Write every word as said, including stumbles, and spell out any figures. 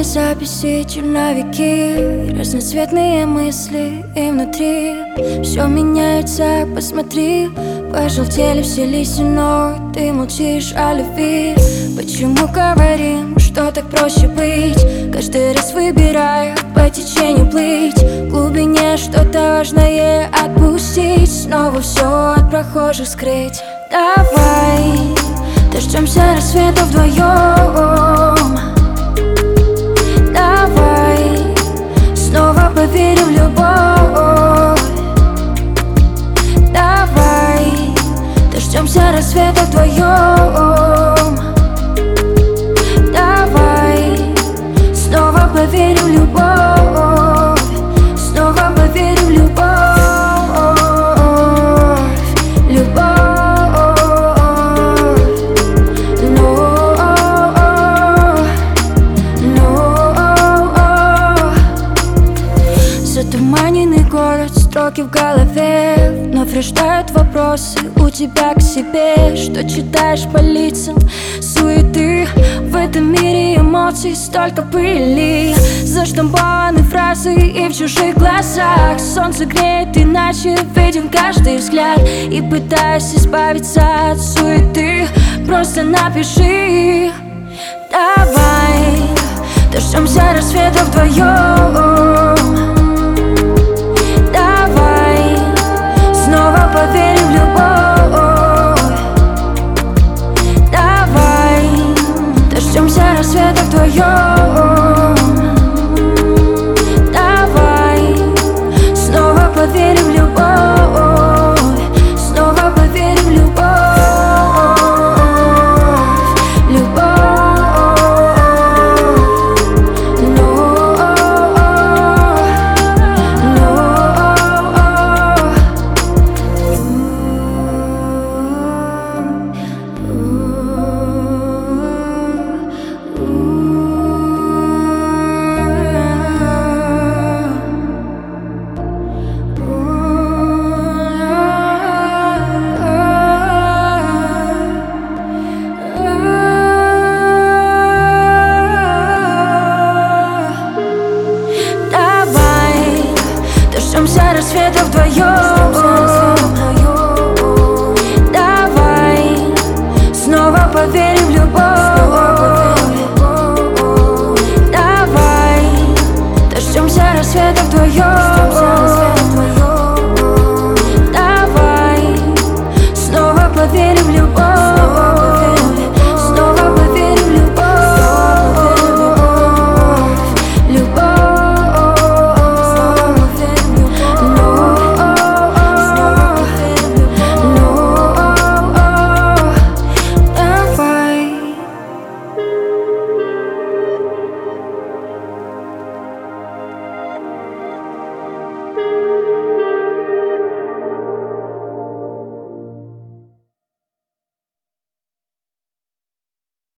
записи, черновики, разноцветные мысли и внутри все меняется, посмотри. Пожелтели все листья, но ты молчишь о любви. Почему говорим, что так проще быть? Каждый раз выбираю по течению плыть. В глубине что-то важное отпустить, снова все от прохожих скрыть. Давай дождемся рассвета вдвоем. Давай снова поверим в любовь. Давай дождемся рассвета вдвоем. Давай снова поверим в любовь. Снова поверим в любовь. Затуманенный город, строки в голове, вновь рождают вопросы у тебя к себе. Что читаешь по лицам суеты? В этом мире эмоций столько пыли, заштампованы фразы и в чужих глазах. Солнце греет иначе, виден каждый взгляд. И пытаюсь избавиться от суеты, просто напиши. Давай дождемся рассвета вдвоем. Поверим в любовь. Давай дождемся рассвета вдвоем. Давай снова поверим в любовь. Снова поверим в любовь. Дождемся рассвета вдвоем. Давай снова поверим в любовь. Давай дождемся рассвета вдвоем.